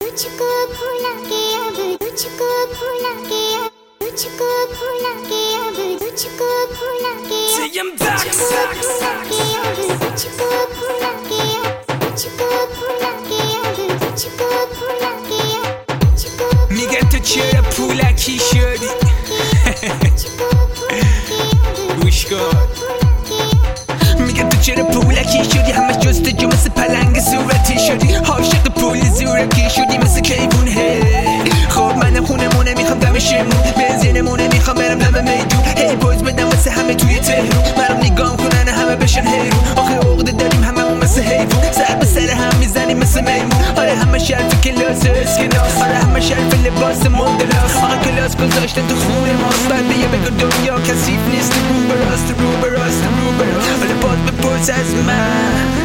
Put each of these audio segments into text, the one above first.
तुझको भुला के अब तुझको भुला के अब तुझको भुला के अब तुझको भुला के तुझको भुला के अब तुझको भुला के अब तुझको भुला के अब तुझको भुला के अब میگه تو چرا پولکی شدی گوش کن میگه تو چرا پولکی شدی همه جستجو مثل پلنگ صورتی شدی عاشق پول زورکی شدی مثل کیوون هی خب من خونمونه میخوام دمشمون بنزینمونه میخوام برم دم میدون هی بوز بدم واسه همه توی تهرون منم نگام کنن همه بشن حیرون آخه عقده داریم هممون مثل حیوون سر به سر هم میزنیم مثل میمون آره همه شرف کلاس اسکناس آره همه شرف لباس مدلاس آقا کلاس گذاشتن تو خونه ماست بعد بیا بگو دنیا کثیف نیست رو براست رو براست رو براست حالا باز بپرس از من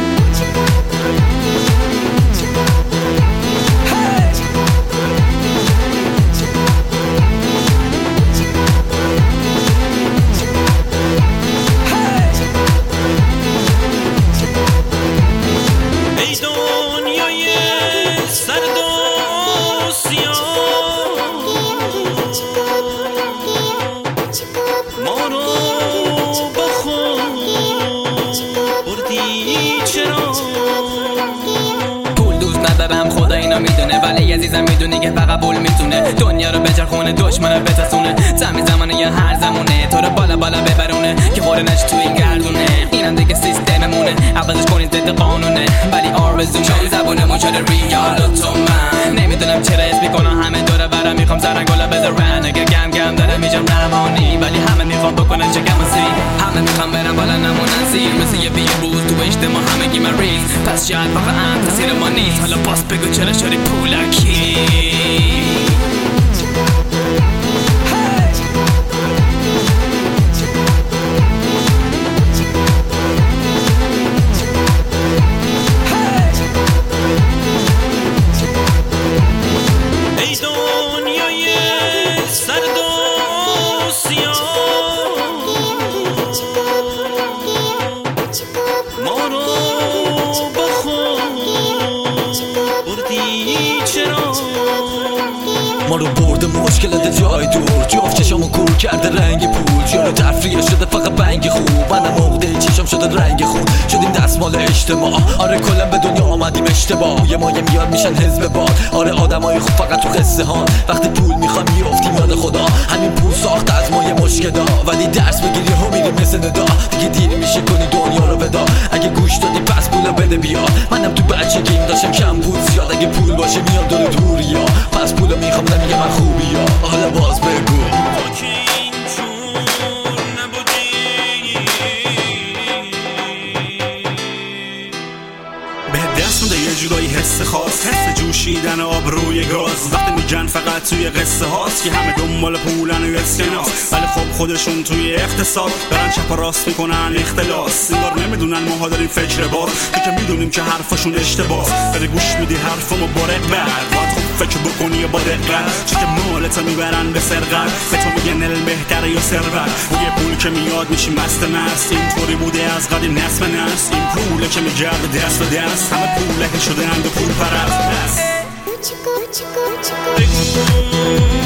خدا اینا میدونه ولی عزیزم میدونی که فقط بول میتونه دنیا رو بچرخونه دشمن بترسونه زمین زمانه یا هر زمونه تو رو بالا بالا ببرونه که خوره نش تو این گردونه اینم دیگه سیستممونه عوضش کنید ضد قانونه ولی آرزو چون زبونمون شده ریال تو من نمیدونم چرا اسم میکنم همه دوره برم میخوام سرنگولا بذارن اگه گم گم داره میجم روانی ولی همه میخوام بکنن چه گمسی همه میخوام برم بالا نمونن سیر مثل یه ویروس تو اجتماع همگی مریض پس شاید واقعا تاثیر ما نیست حالا باز بگو چرا شدی پولکی ما رو برده مشکلات جای دور جفت چشامو کور کرده رنگ پول جلو تفریه شده فقط بنگ خوب منم عقده چشام شده رنگ خون شدیم دستمال اجتماع آره کلا به دنیا آمدیم اشتباه یه مایه میاد میشن حزب باد آره آدمای خوب فقط تو قصه ها وقتی پول میخوام میافتیم یاد خدا همین پول ساخته از ما یه مشکلا ولی درس بگیری ها میریم مثل ندا دیگه دیر میشه کنی دنیا رو بدا اگه گوش دادی پس پولو بده بیا منم تو بچگیم داشتم کم بود زیاد اگه پول باشه میام دور دوریا پس پولو میخوام نمیگه من خوبی یا حالا باز بگو به دست میده یه جورایی حس خاص حس جوشیدن آب روی گاز وقتی میگن فقط توی قصه هاست که همه دنبال پولن و اسکناس ولی خب خودشون توی اقتصاد دارن چپ و راست میکنن اختلاس انگار نمیدونن ماها داریم فکر باز تو که میدونیم که حرفشون اشتباس بده گوش میدی حرفمو با رقبت باید خوب فکر بکنی با دقت چه که مالتو میبرن به سرقت به تو میگن بهتره یا ثروت یه پول که میاد میشی مست اینطوری بوده از قدیم نسل نسل این پوله که میگرده دست به دست همه پوله شده اند و پول پرست